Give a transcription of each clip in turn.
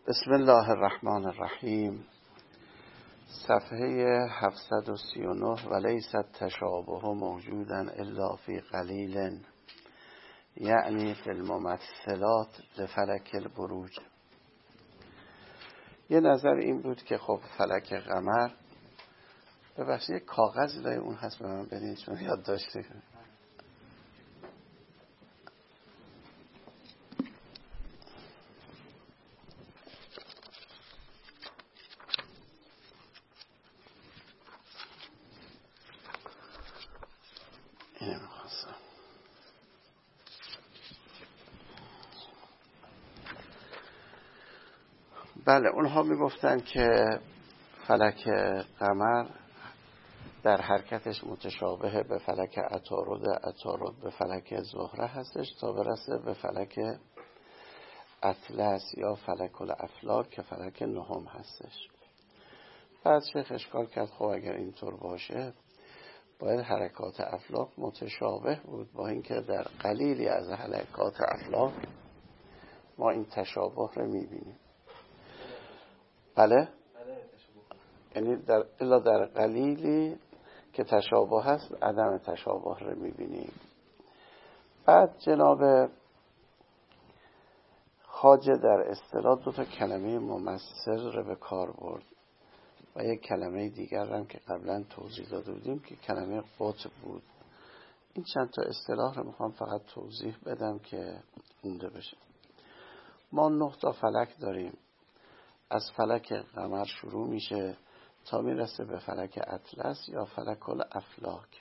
بسم الله الرحمن الرحیم. صفحه 739 و لیس التشابه موجودا الا فی قلیل، یعنی فی الممثلات لفلک البروج. یه نظر این بود که خب فلک قمر، ببخشید یک کاغذی لای اون هست به من بدین چون یاد داشته. بله، اونها میگفتن که فلک قمر در حرکتش متشابه به فلک عطارد، عطارد به فلک زهره هستش تا برسه به فلک اطلس یا فلک الافلاک که فلک نهم هستش. بعد شیخ اشکال کرد خب اگر اینطور باشه باید حرکات افلاک متشابه بود، با اینکه در قلیلی از حرکات افلاک ما این تشابه رو میبینیم. بله؟ یعنی الا در قلیلی که تشابه هست عدم تشابه رو میبینیم. بعد جناب خواجه در اصطلاح دو تا کلمه ممثل رو به کار برد و یک کلمه دیگر هم که قبلا توضیح داده بودیم که کلمه قطب بود. این چند تا اصطلاح رو میخوام فقط توضیح بدم که مونده بشه. ما 9 تا فلک داریم. از فلک قمر شروع میشه تا میرسه به فلک اطلس یا فلک الافلاک.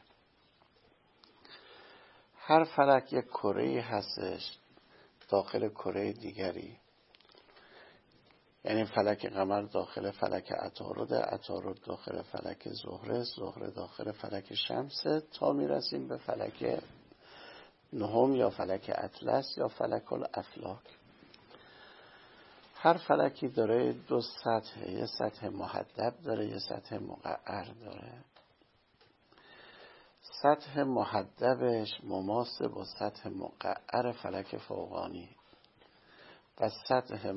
هر فلک یک کره‌ای هستش داخل کره دیگری، یعنی فلک قمر داخل فلک عطارد، عطارد داخل فلک زهره، زهره داخل فلک شمس تا میرسیم به فلک نهم یا فلک اطلس یا فلک الافلاک. هر فلکی داره دو سطح، یه سطح محدب داره یه سطح مقعر داره. سطح محدبش مماثل با سطح مقعر فلک فوقانی و سطح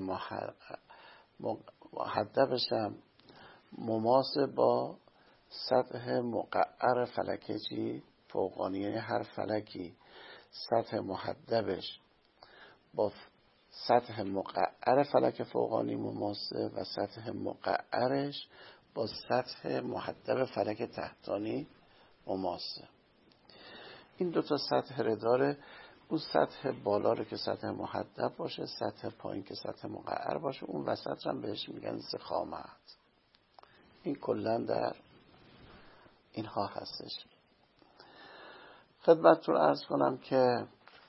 محدبش هم مماثل با سطح مقعر فلک فوقانی. یعنی هر فلکی سطح محدبش با سطح مقعر فلک فوقانی مماثل و سطح مقعرش با سطح محدب فلک تحتانی مماثل. این دو تا سطح رو داره. اون سطح بالا رو که سطح محدب باشه، سطح پایین که سطح مقعر باشه، اون وسط هم بهش میگن ضخامت. این کلا در اینها هستش. خدمتتون عرض کنم که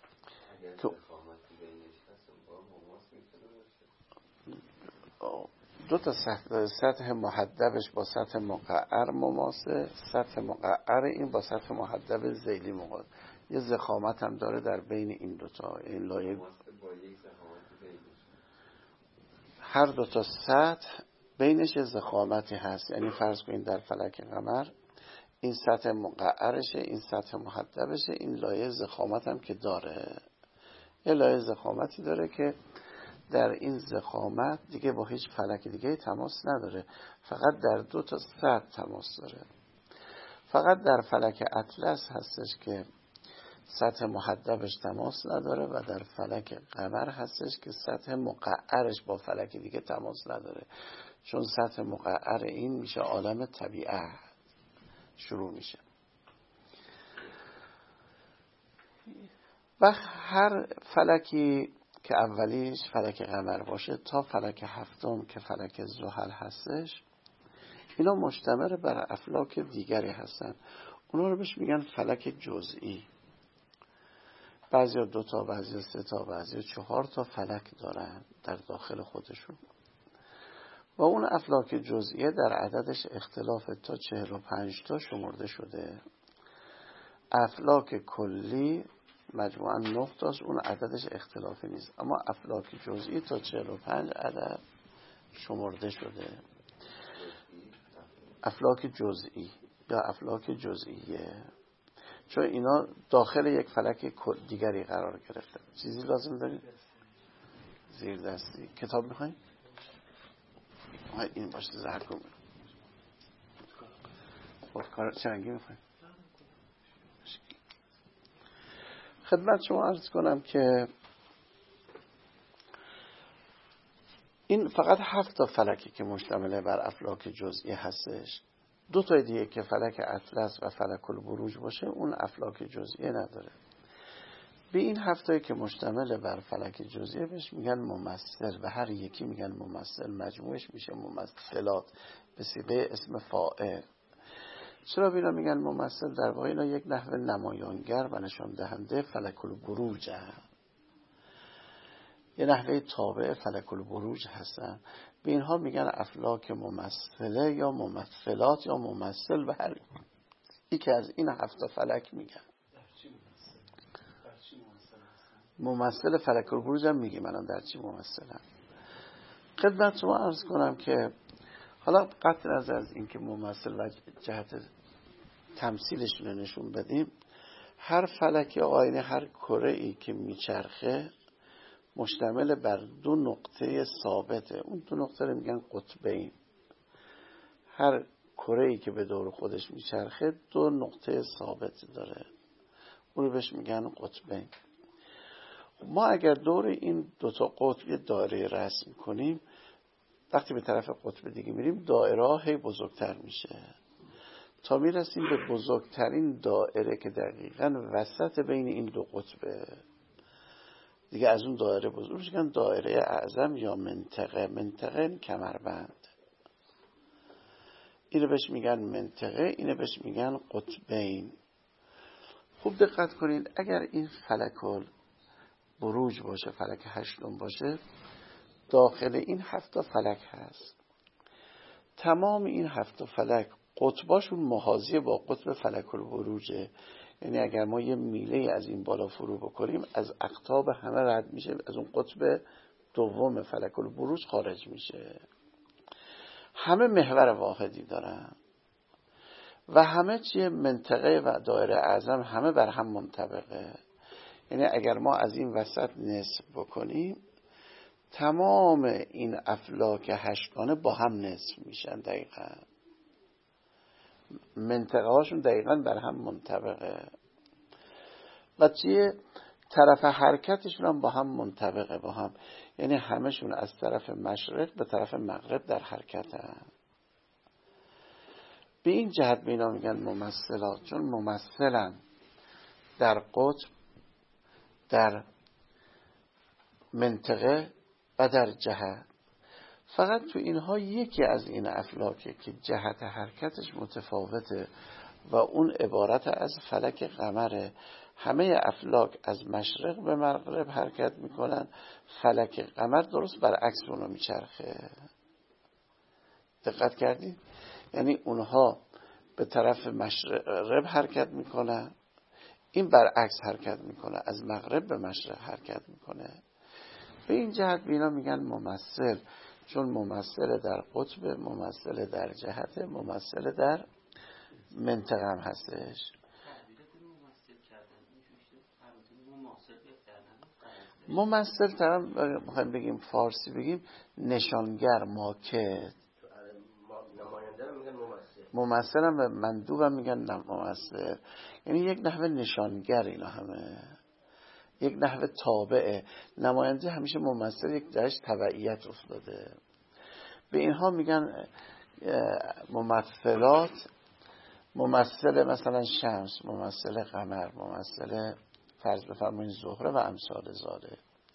دو تا سطح محدبش با سطح مقعر مماثل، سطح مقعر این با سطح محدب ذیلی مماثل. یه ضخامت هم داره در بین این دوتا. این لایه هر دو تا سطح بینش ضخامتی هست. یعنی فرض کنید در فلک قمر این سطح مقعرشه، این سطح محدبشه، این لایه ضخامت هم که داره. یه لایه ضخامتی داره که در این ضخامت دیگه با هیچ فلک دیگه تماس نداره، فقط در دو تا سطح تماس داره. فقط در فلک اطلس هستش که سطح محدبش تماس نداره و در فلک قمر هستش که سطح مقعرش با فلک دیگه تماس نداره، چون سطح مقعر این میشه عالم طبیعت شروع میشه. و هر فلکی که اولیش فلک قمر باشه تا فلک هفتم که فلک زحل هستش، اینا مشتمل بر افلاک دیگری هستن. اونا رو بهش میگن فلک جزئی. بعضی 2 تا، بعضی 3 تا، بعضی 4 تا فلک دارن در داخل خودشون. و اون افلاک جزئیه در عددش اختلاف تا 45 تا شمرده شده. افلاک کلی مجموعاً 9 تاست، اون عددش اختلافی نیست، اما افلاک جزئی تا 45 عدد شمرده شده. افلاک جزئی یا افلاک جزئیه، چون اینا داخل یک فلک دیگری قرار گرفته. چیزی لازم دارید؟ زیر دستی کتاب میخواین؟ این باشه زرگون خودکار چرنگی میخوایم. خدمت شما عرض کنم که این فقط 7 تا فلکی که مشتمل بر افلاک جزئی هستش. 2 تا دیگه که فلک اطلس و فلک البروج باشه اون افلاک جزئی نداره. به این 7 تایی که مشتمل بر فلک جزئی بهش میگن ممثل و هر یکی میگن ممثل، مجموعش میشه ممثلات به صیغه اسم فاعل. چرا بینا میگن ممثل؟ در واقع اینا یک نحوه نمایانگر و نشان دهنده فلک البروج هستن، یه نحوه تابع فلک البروج هستن. به اینها میگن افلاک ممثله یا ممثلات یا ممثل و هر یکی از این 7 فلک میگن. ممثل فلک البروج هم میگیم الان در چی ممثلن. خدمت شما عرض کنم که حالا قطع نظر از این که ممثل و جهت تمثیلشون رو نشون بدیم، هر فلک آینه، هر کره ای که میچرخه مشتمل بر 2 نقطه ثابته. اون 2 نقطه رو میگن قطبین. هر کره ای که به دور خودش میچرخه 2 نقطه ثابت داره، اون رو بهش میگن قطبین. ما اگر دور این 2 تا قطب یه دایره رسم کنیم، وقتی به طرف قطب دیگه میریم دایره هی بزرگتر میشه تا میرسیم به بزرگترین دایره که دقیقاً وسط بین این 2 قطبه. دیگه از اون دایره بزرگ میگن دایره اعظم یا منطقه. منطقه کمربند، اینو بهش میگن منطقه، اینو بهش میگن قطبین. خوب دقت کنید، اگر این فلک بروج باشه، فلک 8 باشه، داخل این 7 فلک هست. تمام این 7 فلک قطباشون محاذی با قطب فلک البروجه. یعنی اگر ما یه میله از این بالا فرو بکنیم، از اقطاب همه رد میشه، از اون قطب دوم فلک البروج خارج میشه. همه محور واحدی دارن و همه چیه منطقه و دایره اعظم همه بر هم منطبقه. یعنی اگر ما از این وسط نصف بکنیم، تمام این افلاک 8 با هم نصف میشن. دقیقاً منطقه هاشون دقیقاً بر هم منطبقه و چیه طرف حرکتشون هم با هم منطبقه با هم. یعنی همشون از طرف مشرق به طرف مغرب در حرکت هم. به این جهت به اینا میگن ممثلات، چون ممثلن در قطب، در منطقه و در جهت. فقط تو اینها یکی از این افلاکه که جهت حرکتش متفاوته و اون عبارت از فلک قمره. همه افلاک از مشرق به مغرب حرکت میکنن، فلک قمر درست برعکس اونو میچرخه. دقت کردید؟ یعنی اونها به طرف مشرق حرکت میکنن، این برعکس حرکت میکنه، از مغرب به مشرق حرکت میکنه. به این جهت به اینا میگن ممثل، چون ممثل در قطب، ممثل در جهت، ممثل در منطقه هم هستش. ممثل طرف میخوایم بگیم فارسی بگیم نشانگر، ماکت. ممثل هم به مندوب هم میگن ممثل. یعنی یک نحوه نشانگر، اینا همه یک نحوه تابعه. نماینده همیشه ممثل یک درش تبعیت افتاده. به اینها میگن ممثلات. ممثل مثلا شمس، ممثل قمر، ممثل فرض بفرمایید زهره و امثال ذالک.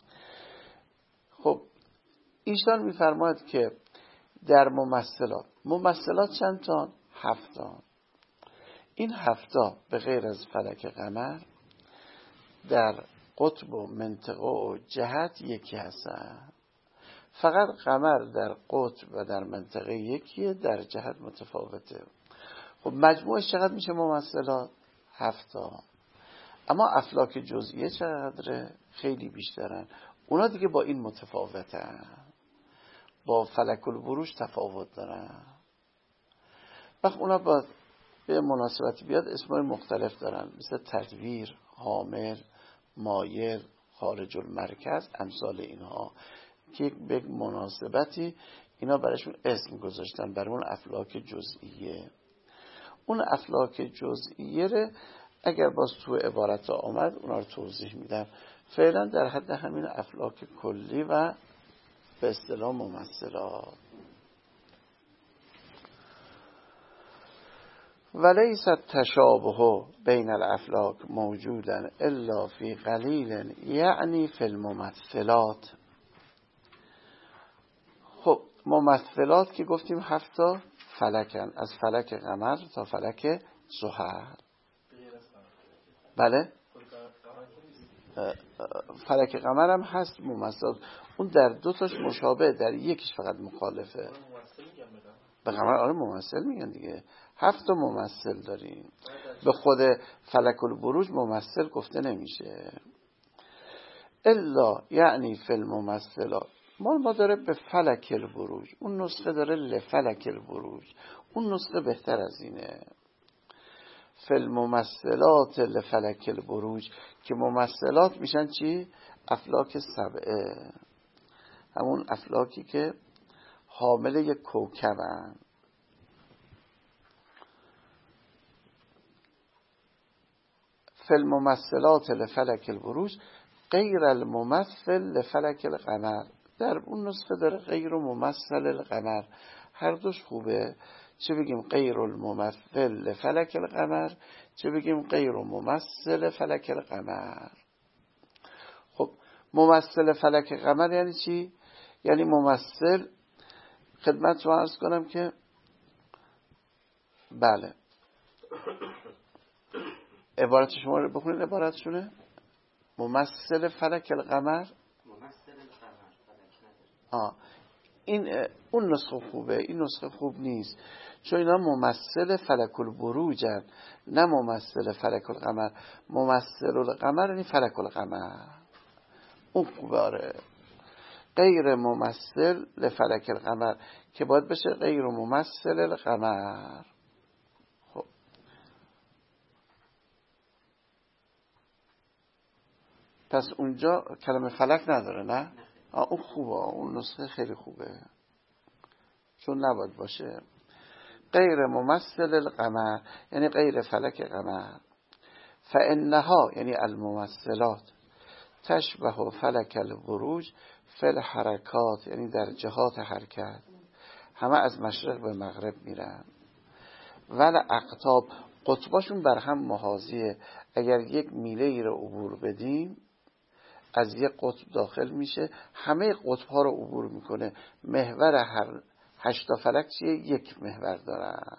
خب ایشان میفرماید که در ممثلات چند تا؟ 7 تا. این 7 تا به غیر از فلک قمر در قطب و منطقه و جهت یکی هستن. فقط قمر در قطب و در منطقه یکیه، در جهت متفاوته. خب مجموعش چقدر میشه ممثلات؟ 7 تا. اما افلاک جزئیه چقدره؟ خیلی بیشترن. اونا دیگه با این متفاوتن، با فلک البروج تفاوت دارن. وقت اونا با به مناسبتی بیاد اسمای مختلف دارن، مثل تدویر، حامل، مایل، خارج المرکز، امثال اینها که به مناسبتی اینا براشون اسم گذاشتن، برای اون افلاک جزئیه. اون افلاک جزئیه رو اگر باز تو عبارت آمد اونا رو توضیح میدم. فعلا در حد همین افلاک کلی و به اصطلاح ممثلات. ولیس التشابه بین الافلاک موجودا الا فی قلیل یعنی فی الممثلات. خب ممثلات که گفتیم 7 فلکن، از فلک قمر تا فلک زحل. بله فلک قمر هم هست ممثلات، اون در 2 تاش مشابه، در یکیش فقط مخالفه. به قمر آره ممثل میگن دیگه. 7 ممثل داریم. به خود فلک البروج ممثل گفته نمیشه. الا یعنی فی الممثلات. ما داره به فلک البروج، اون نسخه داره لفلک البروج، اون نسخه بهتر از اینه. فی الممثلات لفلک البروج، که ممثلات میشن چی؟ افلاک 7، همون افلاکی که حامل یک کوکبن. فی الممثلات لفلک البروج غیر الممثل لفلک القمر. در اون نسخه داره غیر ممثل القمر، هر دوش خوبه. چه بگیم غیر الممثل لفلک القمر، چه بگیم غیر ممثل فلک القمر. خب ممثل فلک قمر یعنی چی؟ یعنی ممثل، خدمت رو عرض کنم که بله عبارت شما رو بخونید. عبارتشونه ممثل فلک القمر. این اون نسخه خوبه، این نسخه خوب نیست، چون اینا ممثل فلک البروجن، نه ممثل فلک القمر. ممثل القمر یعنی فلک القمر، اون خوبه. آره غیر ممثل لفلک القمر که باید بشه غیر ممثل القمر. خب پس اونجا کلمه فلک نداره نه؟ اون خوبه، اون نسخه خیلی خوبه، چون نباید باشه. غیر ممثل القمر یعنی غیر فلک قمر. فانها یعنی الممثلات تشبه فلک البروج فی الحرکات، یعنی در جهات حرکت، همه از مشرق به مغرب میرن. ول اقطاب قطباشون بر هم محاذیه. اگر یک میله ای رو عبور بدیم از یک قطب داخل میشه، همه قطب ها رو عبور میکنه. محور هر 8 فلک چیه؟ یک محور دارن.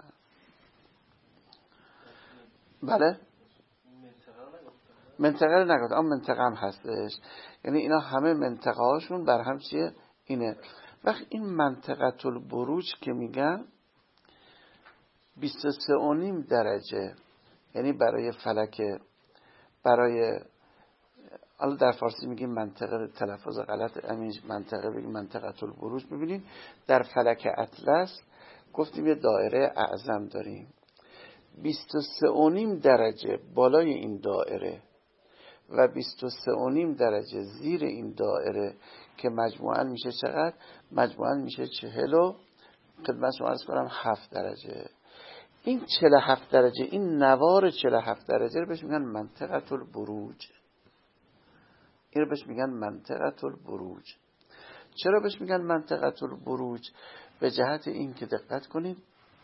بله منطقه رو نگفت، اما منطقه هم هستش، یعنی اینا همه منطقه هاشون بر هم چیه؟ اینه. وقت این منطقه البروج که میگن 23.5 درجه، یعنی برای فلک، برای حالا در فارسی میگیم منطقه، تلفظ غلط همین منطقه بگیم منطقه البروج. ببینید در فلک اطلس گفتیم یه دایره اعظم داریم، 23.5 درجه بالای این دایره و 23.5 درجه زیر این دایره که مجموعاً میشه چقدر؟ مجموعاً میشه 40 و خدمت شما عرض کنم 7 درجه. این 47 درجه، این نوار 47 درجه رو بهش میگن منطقه البروج. این رو بهش میگن منطقه البروج. چرا بهش میگن منطقه البروج؟ به جهت این که دقت کنید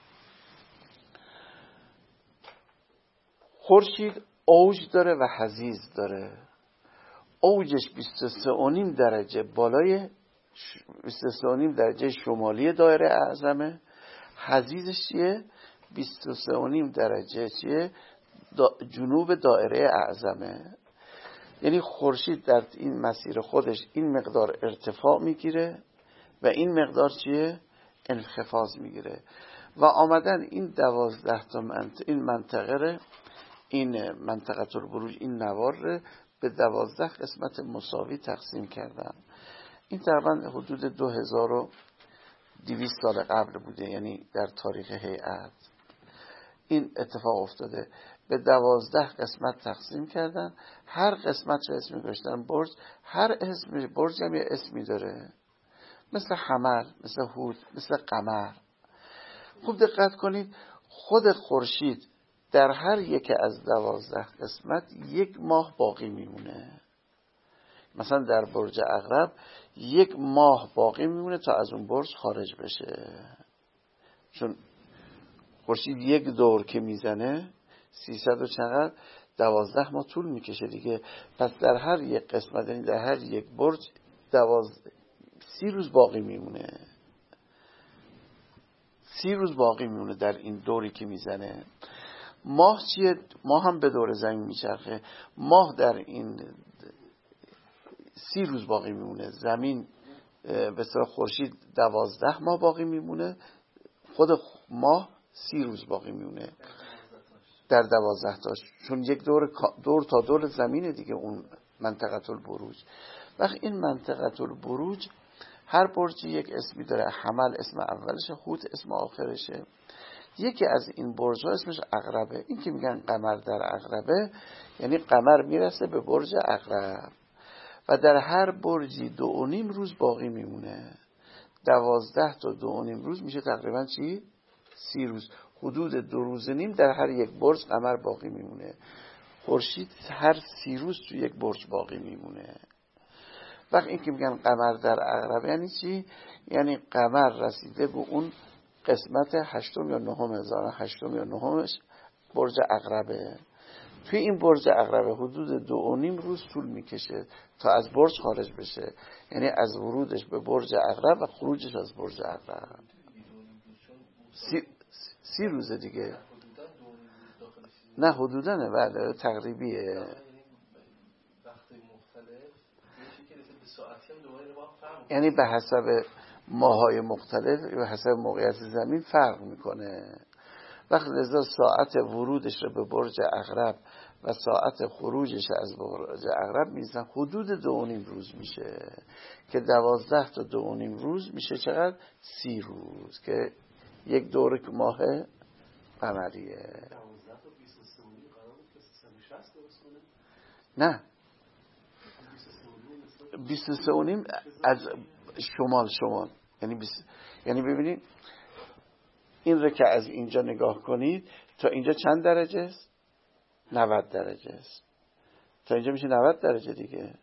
خورشید اوج داره و حضیض داره. اوجش 23.5 درجه بالای 23.5 درجه شمالی دایره اعظمه، حضیضش چیه؟ 23.5 درجه چیه؟ جنوب دایره اعظمه. یعنی خورشید در این مسیر خودش این مقدار ارتفاع میگیره و این مقدار چیه؟ انخفاض میگیره. و آمدن این 12 تا این منطقه رو، این منطقه البروج، این نوار رو به 12 قسمت مساوی تقسیم کردن. این تقریبا حدود 2200 سال قبل بوده، یعنی در تاریخ هیئت این اتفاق افتاده. به 12 قسمت تقسیم کردن، هر قسمت رو اسمی گذاشتن برج، هر اسم برج هم یه اسمی داره. مثل حمل، مثل هود، مثل قمر. خوب دقت کنید خود خورشید در هر یک از 12 قسمت 1 ماه باقی میمونه. مثلا در برج عقرب 1 ماه باقی میمونه تا از اون برج خارج بشه، چون خورشید 1 دور که میزنه 300 و چقدر 12 ماه طول میکشه دیگه. پس در هر یک قسمت، یعنی در هر یک برج 30 روز باقی میمونه. 30 روز باقی میمونه در این دوری که میزنه. ماه چیه؟ ماه هم به دور زمین میچرخه. ماه در این 30 روز باقی میمونه. زمین به اصطلاح خورشید 12 ماه باقی میمونه، خود ماه 30 روز باقی میمونه در 12 تاش، چون یک دور تا دور زمینه دیگه اون منطقه البروج. وقتی این منطقه البروج هر برجی یک اسمی داره. حمل اسم اولشه، هوت اسم آخرشه. یکی از این برج ها اسمش عقربه. این که میگن قمر در عقربه یعنی قمر میرسه به برج عقرب و در هر برجی 2.5 روز باقی میمونه. 12 تا 2.5 روز میشه تقریبا چی؟ 30 روز. حدود 2.5 روز در هر یک برج قمر باقی میمونه. خورشید هر 30 روز تو یک برج باقی میمونه. وقتی این که میگن قمر در عقرب یعنی چی؟ یعنی قمر رسیده به اون قسمت 8 یا 9 8 یا 9 برج عقربه. توی این برج عقربه حدود 2.5 روز طول میکشه تا از برج خارج بشه، یعنی از ورودش به برج عقرب و خروجش از برج عقرب 30 روزه دیگه. نه حدودا نه، بله تقریبیه. یعنی به حسب ماهای مختلف به حسب موقعیت زمین فرق میکنه. وقتی لذا ساعت ورودش رو به برج عقرب و ساعت خروجش از برج عقرب میزن حدود 2.5 روز میشه که 12 تا 2.5 روز میشه چقدر؟ 30 روز که یک دور ماه قمریه. نه 23.5 از شمال یعنی ببینید این رو که از اینجا نگاه کنید تا اینجا چند درجه است؟ 90 درجه است. تا اینجا میشه 90 درجه دیگه.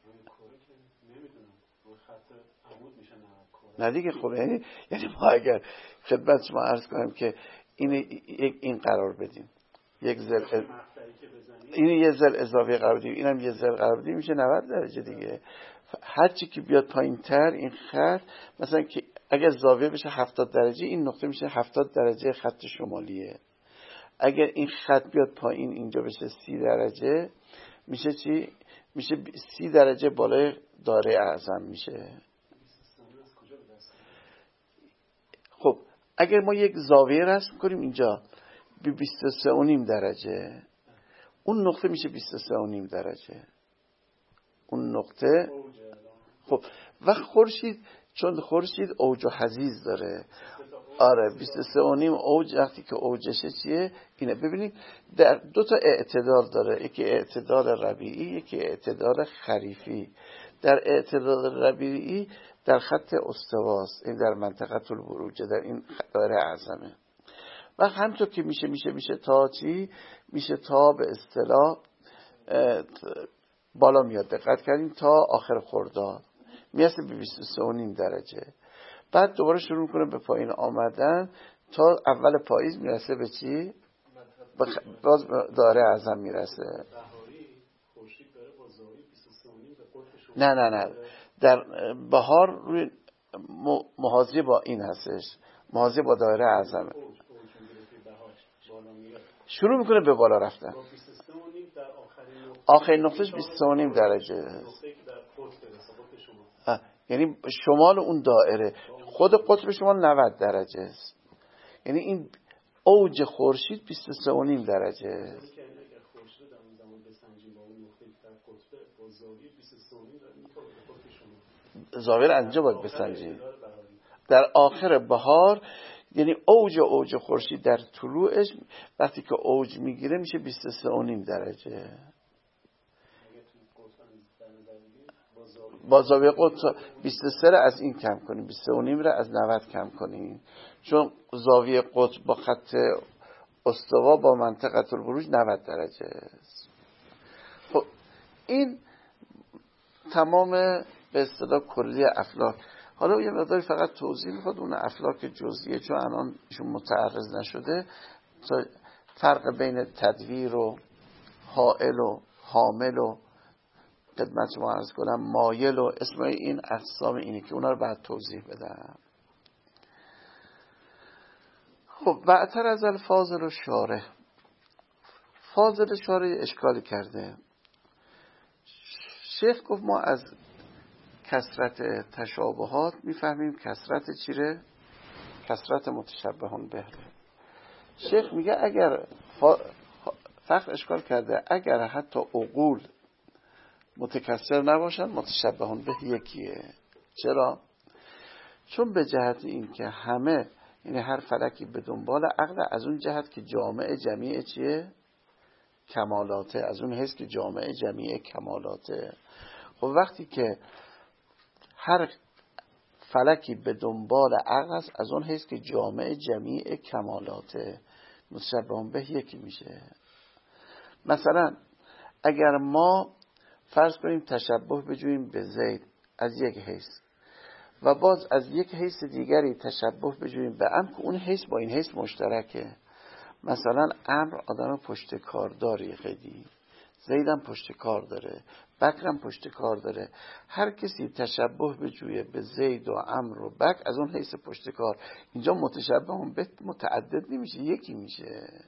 نه دیگه خب یعنی ما اگر خدمت شما عرض کنم که این قرار بدیم، یک زل این یه زل اضافی قرار بدیم، اینم یه زل قرار بدیم، میشه 90 درجه دیگه. هر چی که بیاد پایین تر این خط، مثلا که اگر زاویه بشه 70 درجه این نقطه میشه 70 درجه خط شمالیه. اگر این خط بیاد پایین اینجا بشه 30 درجه میشه چی؟ میشه 30 درجه بالای دایره اعظم میشه. خب اگر ما یک زاویه رسم کنیم اینجا به 23.5 درجه، اون نقطه میشه 23.5 درجه اون نقطه. خب وقت خورشید، چون خورشید اوج و حضیض داره، آره 23.5 اوج، وقتی که اوجشه چیه؟ اینه. ببینید در 2 تا اعتدال داره، یکی اعتدال ربیعی یکی اعتدال خریفی. در اعتدال ربیعی در خط استواست، این در منطقه البروج، در این دایره اعظمه. و همینطور که میشه تا چی؟ میشه تا به اصطلاح بالا میاد. دقت کردیم تا آخر خرداد میرسه به 23.5 درجه. بعد دوباره شروع میکنه به پایین آمدن تا اول پاییز میرسه به چی؟ باز دایره اعظم میرسه. نه در بهار روی محاذی با این هستش، محاذی با دایره اعظمه، شروع میکنه به بالا رفتن. آخرین نقطهش 23.5 درجه است. یعنی شمال اون دایره، خود قطب شمال 90 درجه است. یعنی این اوج خورشید 23.5 درجه است. زاویه اینجا باید بسنجید. در آخر بهار یعنی اوج خورشید در طلوعش وقتی که اوج میگیره میشه 23.5 درجه. با زاویه قطب 23 را از این کم کنیم، 23.5 را از 90 کم کنیم، چون زاویه قطب با خط استوا با منطقه البروج 90 درجه است. خب این تمام به اصطلاح کلی افلاک. حالا یه مقداری فقط توضیح میخواد اون افلاک جزئیه، چون الان ایشون متعرض نشده، فرق بین تدویر و حائل و حامل و خدمت شما عرض کنم مایل و اسم این اقسام اینه که اونا رو بعد توضیح بدم. خب بعدتر از الفاظل و شارح، فاضل شارح اشکالی کرده. شیخ گفت ما از کثرت تشابهات میفهمیم کثرت چیره؟ کثرت متشبهان به. شیخ میگه اگر فقط اشکال کرده اگر حتی عقول متکثر نباشن متشبهان به یکیه. چرا؟ چون به جهت این که همه، یعنی هر فلکی به دنبال عقل، از اون جهت که جامع جمیع چیه؟ کمالاته. از اون حیث که جامع جمیع کمالاته. خب وقتی که هر فلکی به دنبال عقل است، از اون حیث که جامع جمیع کمالاته، متشبهان به یکی میشه. مثلا اگر ما فرض کنیم تشبه بجوییم به زید از یک حیث و باز از یک حیث دیگری تشبه بجوییم به عمرو که اون حیث با این حیث مشترکه. مثلا عمرو آدم پشت کار داره، خیلی زیدم پشت کار داره، بکرم پشت کار داره. هر کسی تشبه بجویه به زید و عمرو و بکر از اون حیث پشت کار، اینجا متشبه هم به متعدد نمیشه، یکی میشه.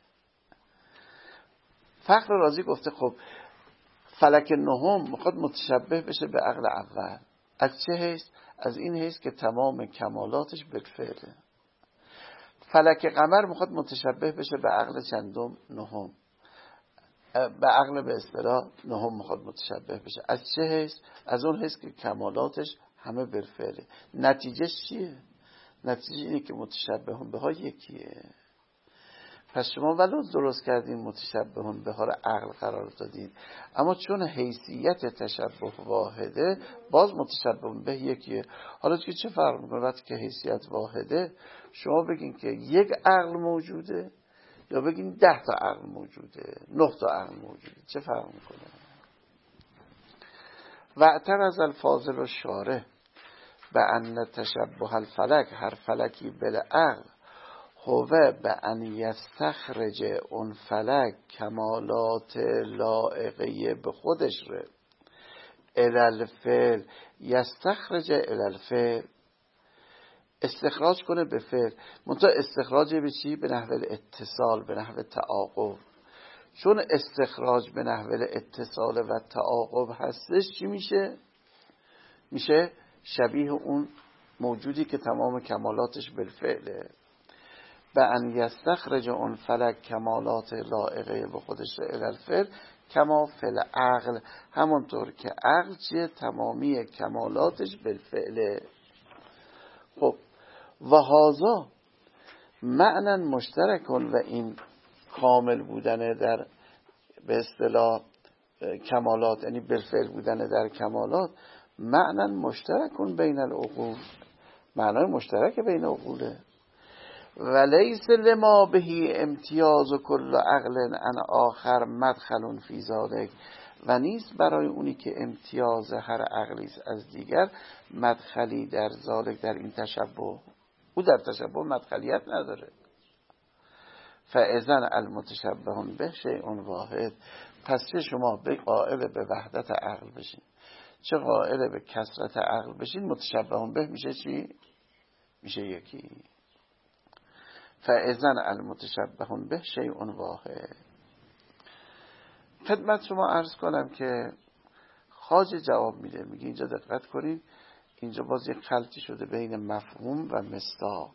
فخر رازی گفته خب فلک نهم میخواد متشبه بشه به عقل اول. از چه حیث؟ از این حیث که تمام کمالاتش بالفعله. فلک قمر میخواد متشبه بشه به عقل چندم؟ نهم. به عقل به اصطلاح نهم میخواد متشبه بشه. از چه حیث؟ از اون حیث که کمالاتش همه بالفعله. نتیجهش چیه؟ نتیجه اینه که متشبهون به ها یکیه. پس شما ولو درست کردین متشبهون به ها رو عقل قرار دادین، اما چون حیثیت تشبه واحده باز متشبهون به یکیه. حالا که چه فرق میکنه وقتی که حیثیت واحده؟ شما بگین که یک عقل موجوده یا بگین 10 تا عقل موجوده، 9 تا عقل موجوده، چه فرق میکنه؟ وعتر از الفاضل و شارح به ان تشبه الفلک، هر فلکی بالعقل هوه به ان یستخرج اون فلک کمالات لائقه به خودش ره الالفعل، یستخرج الالفعل، استخراج کنه به فعل. منتها استخراج به چی؟ به نحو اتصال، به نحو تعاقب. چون استخراج به نحو اتصال و تعاقب هستش چی میشه؟ میشه شبیه اون موجودی که تمام کمالاتش بالفعله. به ان یستخرج اون فلک کمالات لائقه به خودش الالفعل کما فل عقل، همونطور که عقل چیه؟ تمامی کمالاتش بالفعله. خب و هذا معنی مشترکون، و این کامل بودن در به اصطلاح کمالات، یعنی بالفعل بودن در کمالات، معنی مشترکون بین العقول، معنای مشترک بین عقوله. ولیس لما بهی امتیاز و کل عقل ان آخر مدخل فی ذالک، و نیست برای اونی که امتیاز هر عقلی از دیگر مدخلی در ذالک، در این تشبه. او در تشبه مدخلیت نداره. فاذن المتشبهون به شیء واحد، پس چه شما به قائل به وحدت عقل بشین چه قائل به کثرت عقل بشین، متشبهون به میشه چی؟ میشه یکی. فاذن المتشبهون به شیء واحد. خدمت شما عرض کنم که خواجه جواب میده، میگه اینجا دقت کنین، اینجا باز یک خلطی شده بین مفهوم و مصداق.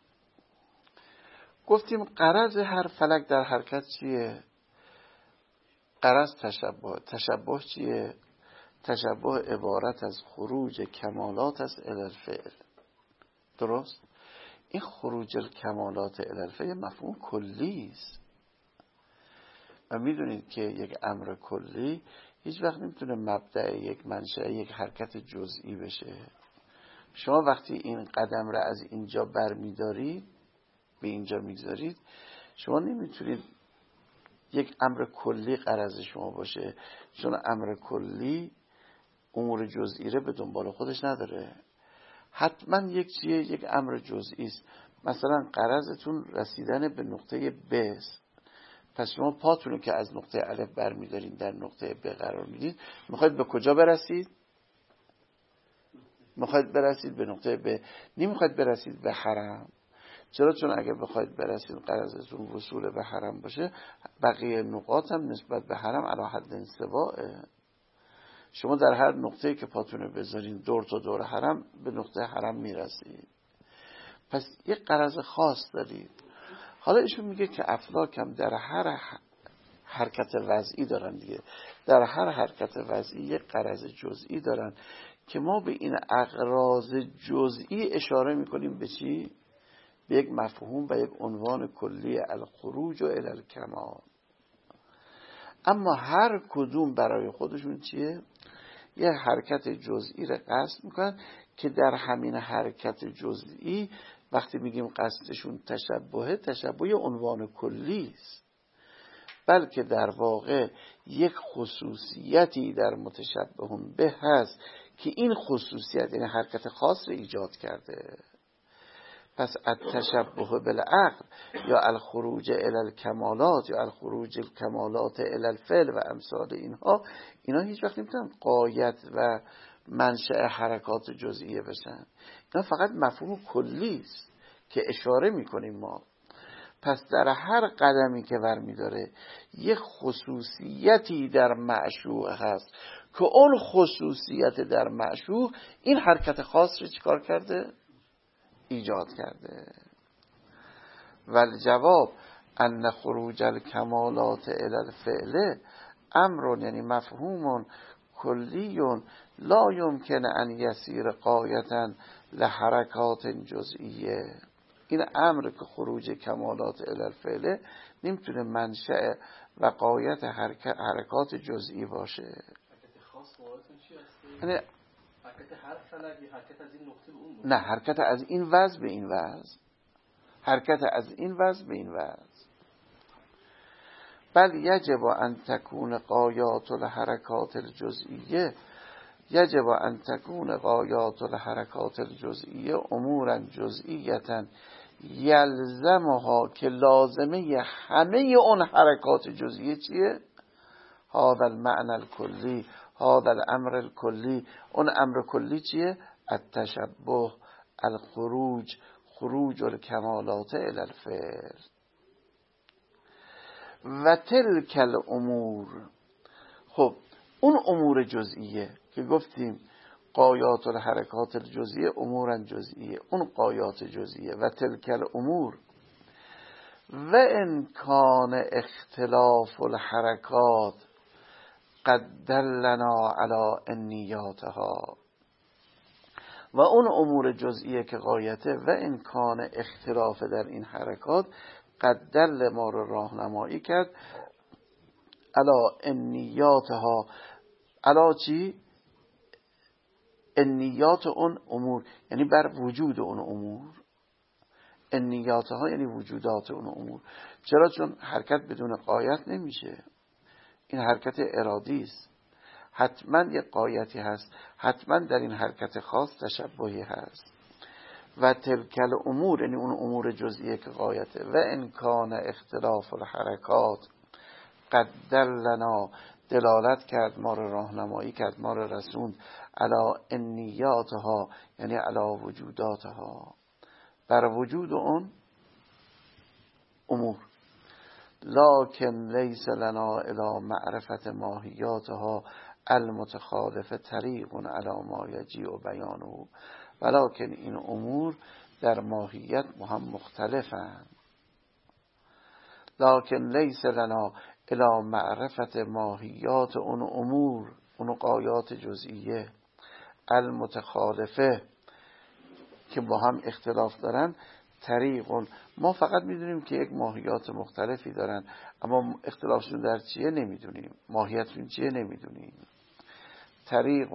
گفتیم غرض هر فلک در حرکت چیه؟ غرض تشبه. تشبه چیه؟ تشبه عبارت از خروج کمالات از الالفعل. درست؟ این خروج کمالات الالفعل مفهوم کلی است و میدونید که یک امر کلی هیچ وقت نمیتونه مبدأ یک منشأ یک حرکت جزئی بشه. شما وقتی این قدم را از اینجا برمیدارید به اینجا میگذارید، شما نمیتونید یک امر کلی غرض شما باشه، چون امر کلی امور جزئی را به دنبال خودش نداره. حتما یک امر جزئی است. مثلا غرضتون رسیدن به نقطه ب است، پس شما پاتون رو که از نقطه الف برمیدارین در نقطه ب قرار میدید، میخواید به کجا برسید؟ میخواید برسید به نقطه ب، نمیخواید برسید به حرم. چرا؟ چون اگر بخواید برسید غرضتون وصول به حرم باشه، بقیه نقاط هم نسبت به حرم علی حد سواء. شما در هر نقطه‌ای که پاتون رو بذارین دور تا دور حرم به نقطه حرم میرسید. پس یک غرض خاص دارید. حالا ایشون میگه که افلاک هم در هر حرکت وضعی دارن دیگه، در هر حرکت وضعی یک غرض جزئی دارن که ما به این اغراض جزئی اشاره میکنیم به چی؟ به یک مفهوم و یک عنوان کلی، الخروج و الی الکمال. اما هر کدوم برای خودشون چیه؟ یه حرکت جزئی را قصد میکنن که در همین حرکت جزئی وقتی میگیم قصدشون تشبه عنوان کلی است، بلکه در واقع یک خصوصیتی در متشبه به هست که این خصوصیت یعنی حرکت خاص را ایجاد کرده. پس التشبه بالعقل یا الخروج الی الکمالات یا الخروج الکمالات الی الفعل و امثال اینا هیچ وقت نمیتونن غایت و منشأ حرکات جزئیه بشن. اینا فقط مفهوم کلی است که اشاره میکنیم ما. پس در هر قدمی که برمیداره یک خصوصیتی در معشوق هست که اون خصوصیت در معشوق این حرکت خاص رو چیکار کرده؟ ایجاد کرده. والجواب ان خروج الکمالات الی الفعل امر یعنی مفهوم کلی لا یمکن ان یسیر غایتا لحرکات جزئیه. این امر که خروج کمالات الی الفعل نمیتونه منشأ و غایت حرکات جزئی باشه. حرکت خاص واقعا چی هست؟ یعنی حرکت هر فلک یا حرکت از این نقطه به اون نقطه؟ نه، حرکت از این وضع به این وضع، حرکت از این وضع به این وضع. بل یجب ان تکون غایات الحرکات الجزئیه یجب ان تکون غایات الحرکات الجزئیه امورا جزئیتا یلزمها که لازمه همه اون حرکات جزئیه چیه؟ هذا المعنى الکلی، هذا الامر الکلی. اون امر کلی چیه؟ التشبه، الخروج، خروج الکمالات الی الفعل. و تلک الامور، خب اون امور جزئیه که گفتیم غایات الحرکات الجزئیه امورا جزئیه، اون غایات جزئیه. و تلک الامور و ان کان اختلاف الحرکات قد دلنا علی انیاتها، و اون امور جزئیه که غایته و ان کان اختلاف در این حرکات قد دل ما رو راهنمایی کرد علی انیاتها. علی چی؟ انیات اون امور یعنی بر وجود اون امور. انیاتها یعنی وجودات اون امور. چرا؟ چون حرکت بدون غایت نمیشه، این حرکت ارادی است، حتما یک غایتی هست، حتما در این حرکت خاص تشبهی هست. و تلک الامور یعنی اون امور جزئیه که غایته. و ان کان اختلاف الحرکات قد دلنا، دلالت کرد ما رو، راهنمایی کرد ما رو، رسوند علی انیاتها یعنی علی وجوداتها، بر وجود اون امور. لکن لیس لنا الی معرفت ماهیاتها المتخالف طریق علی ما یجیء بیانه، ولکن این امور در ماهیت با هم مختلفند. لکن لیس لنا الی معرفت ماهیات اون امور، اون غایات جزئیه المتخالفه که با هم اختلاف دارن، طریق، ما فقط میدونیم که یک ماهیات مختلفی دارن، اما اختلافشون در چیه نمیدونیم، ماهیتشون چیه نمیدونیم. طریق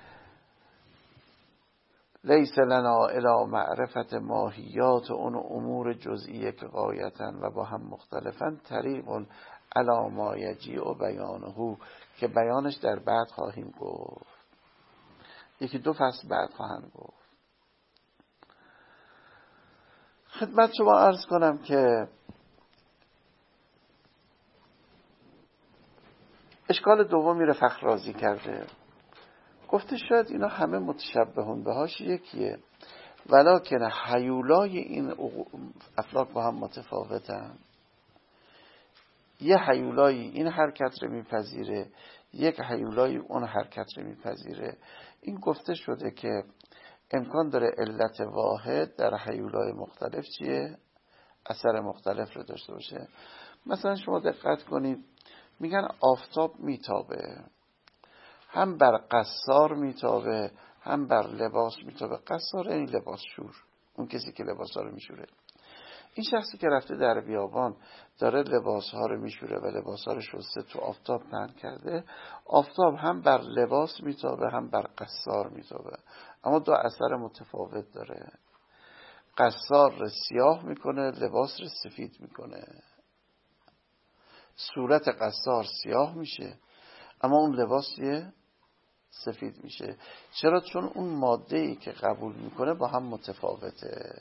لیس لنا الی معرفت ماهیات اون امور جزئیه که غایتن و با هم مختلفن. طریق علی ما یجیء بیانه، که بیانش در بعد خواهیم گفت، یکی دو فصل بعد خواهند گفت. خدمت شما عرض کنم که اشکال دومی رو فخرازی کرده، گفته شاید اینا همه متشبهون بهاش یکیه، ولکن هیولای این افلاک با هم متفاوتن. یه هیولایی این حرکت رو میپذیره، یک هیولایی اون حرکت رو میپذیره. این گفته شده که امکان داره علت واحد در هیولای مختلف چیه؟ اثر مختلف رو داشته باشه. مثلا شما دقت کنید، میگن آفتاب میتابه، هم بر قصار میتابه هم بر لباس میتابه. قصار این لباس شور، اون کسی که لباس ها رو میشوره. این شخصی که رفته در بیابان داره لباس ها رو میشوره و لباس ها رو شسته تو آفتاب پهن کرده، آفتاب هم بر لباس میتابه هم بر قصار میتابه، اما دو اثر متفاوت داره. قصار رو سیاه میکنه، لباس رو سفید میکنه. صورت قصار سیاه میشه اما اون لباسیه سفید میشه. چرا؟ چون اون ماده‌ای که قبول میکنه با هم متفاوته.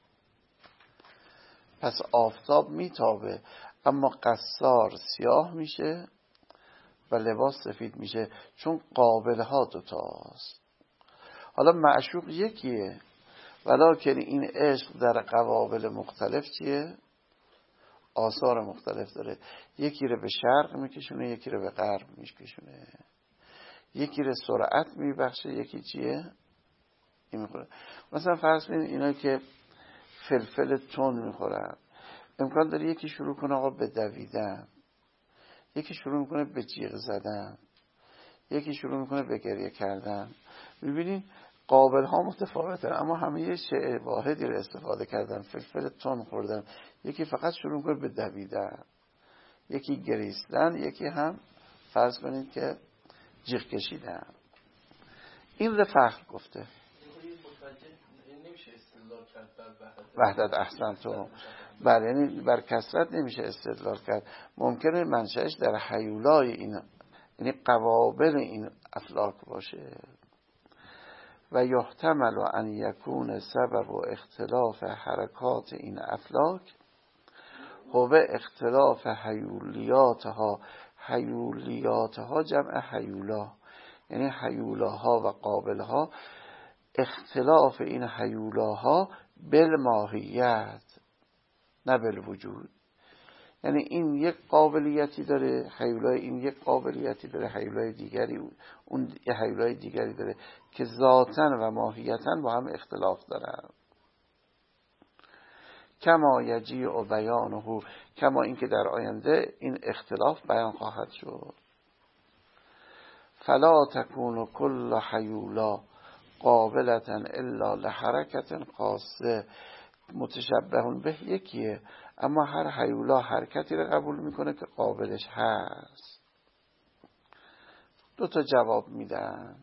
پس آفتاب میتابه اما قصار سیاه میشه و لباس سفید میشه، چون قابل ها دوتاست. حالا معشوق یکیه، ولکن این عشق در قوابل مختلف چیه؟ آثار مختلف داره. یکی رو به شرق میکشونه، یکی رو به غرب میکشونه. یکی رو سرعت میبخشه، یکی چیه؟ این میخوره. مثلا فرض کنید اینا که فلفل تون میخورن، امکان داره یکی شروع کنه آقا به دویدن، یکی شروع میکنه به جیغ زدن، یکی شروع میکنه به گریه کردن. میبینین قابل ها متفاوته اما همه یه شیء واحدی رو استفاده کردن، فلفل تون خوردن. یکی فقط شروع میکنه به دویدن، یکی گریستن، یکی هم فرض کنید که جیغ کشیدن. این رو فخر گفته. وحدت احسن تو بله، یعنی بر کثرت نمیشه استدلال کرد. ممکنه منشأش در هیولای این، یعنی قوابل این افلاک باشه. و یحتمل ان یکون سبب و اختلاف حرکات این افلاک هو اختلاف هیولیاتها. هیولیاتها جمع هیولا، یعنی هیولاها و قابلها. اختلاف این هیولاها بالماهیت نه بالوجود، یعنی این یک قابلیتی داره هیولای، این یک قابلیتی داره هیولای دیگری، اون یه هیولای دیگری داره که ذاتاً و ماهیتاً با هم اختلاف دارن. کما یجیء بیانه، کما اینکه در آینده این اختلاف بیان خواهد شد. فلا تکون کل هیولا قابلة الا لحرکت خاصه. متشبهون به یکیه اما هر هیولا حرکتی رو قبول میکنه که قابلش هست. دو تا جواب میدن.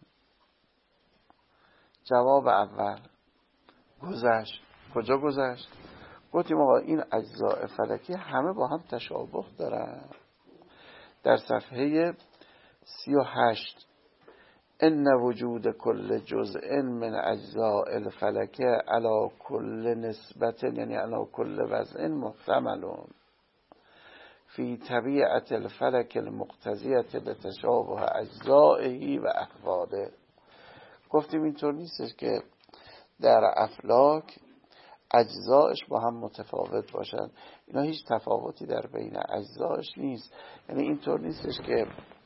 جواب اول، گذشت. کجا گذشت؟ گفتیم آقا این اجزاء فلکی همه با هم تشابه دارن. در صفحه 38 ان وجود کل جزء من اجزاء الفلک علی کل نسبت، یعنی علی کل وضع محتمل فی طبیعت الفلک المقتضیة لتشابه اجزائه و احواله. گفتیم اینطور نیستش که در افلاک اجزایش با هم متفاوت باشن، اینا هیچ تفاوتی در بین اجزایش نیست. یعنی اینطور نیستش که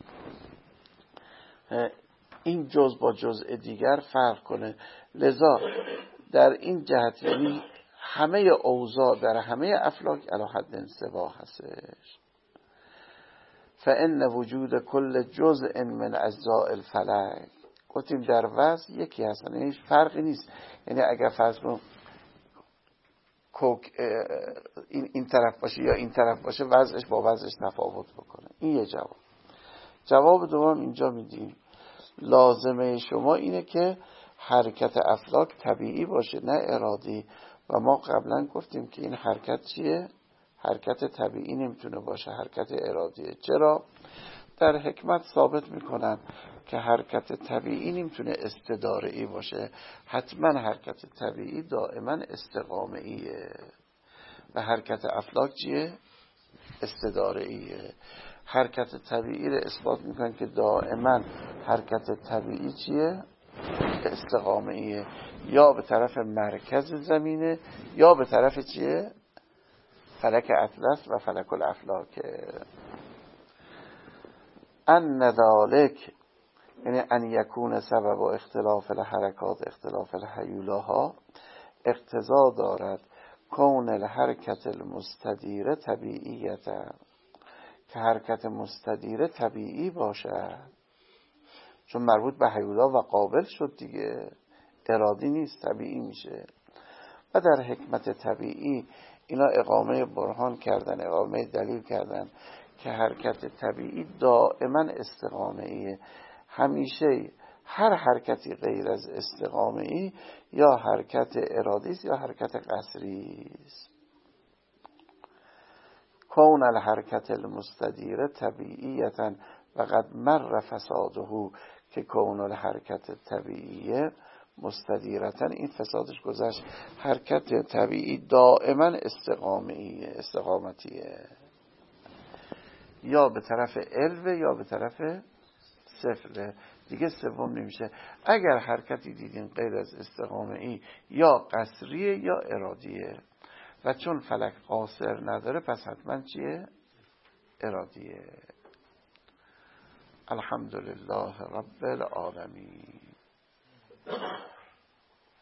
این جزء با جزء دیگر فرق کنه. لذا در این جهت یعنی همه اوضاع در همه افلاک علی حد سوا هستش. فان وجود کل جزء من اجزاء الفلک، گفتیم در وضع یکی هستن، یعنی فرقی نیست. یعنی اگر فرض کنیم این طرف باشه یا این طرف باشه وضعش با وضعش تفاوت بکنه. این یه جواب. جواب دوم اینجا میدیم لازمه شما اینه که حرکت افلاک طبیعی باشه نه ارادی، و ما قبلا گفتیم که این حرکت چیه؟ حرکت طبیعی نمیتونه باشه، حرکت ارادیه. چرا؟ در حکمت ثابت میکنن که حرکت طبیعی نمیتونه استداره‌ای باشه، حتما حرکت طبیعی دائما استقامه‌ایه و حرکت افلاک چیه؟ استداره‌ایه. حرکت طبیعی رو اثبات میکنن که دائما حرکت طبیعی چیه؟ استقامه‌ایه، یا به طرف مرکز زمینه یا به طرف چیه؟ فلک اطلس و فلک الافلاک. ان ذالک یعنی ان یکون سبب و اختلاف الحرکات اختلاف الهیولاها اقتضا دارد کون الحرکت المستدیره طبیعیتا، که حرکت مستدیره طبیعی باشد، چون مربوط به هیولا و قابل شد دیگه، ارادی نیست، طبیعی میشه. و در حکمت طبیعی اینا اقامه برهان کردن، اقامه دلیل کردن که حرکت طبیعی دائما استقامه‌ایه، همیشه هر حرکتی غیر از استقامه‌ای یا حرکت ارادی است یا حرکت قصری است. کون الحرکت المستدیره طبیعیتا و قد مر فساده، که کون الحرکت طبیعیه مستدیرتا این فسادش گذشت. حرکت طبیعی دائما استقامتیه، یا به طرف علو یا به طرف صفر، دیگه سوم نمیشه. اگر حرکتی دیدین غیر از استقامه‌ای یا قصریه یا ارادیه، و چون فلک قاصر نداره پس حتما چیه؟ ارادیه. الحمدلله رب العالمین.